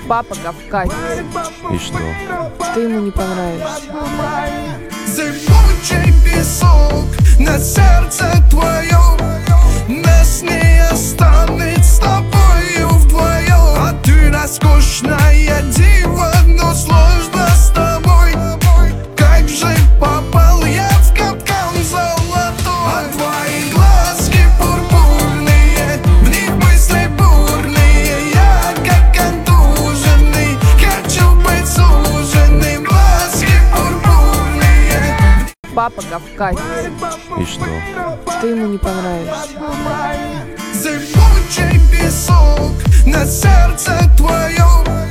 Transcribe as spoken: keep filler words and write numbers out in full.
Папа Кавказец. И что? Ты ему не понравишься. Зыбучий песок на сердце твоем, нас не останет с тобою вдвоем. А ты роскошная дива, но сложно с тобой. Как же попал я в капкан золотой? А твои глазки пурпурные, в них мысли бурные. Я как контуженный, хочу быть суженным. Глазки пурпурные. Папа Кавказец. И что? Ты ему не понравишься. Зыбучий песок на сердце твоем,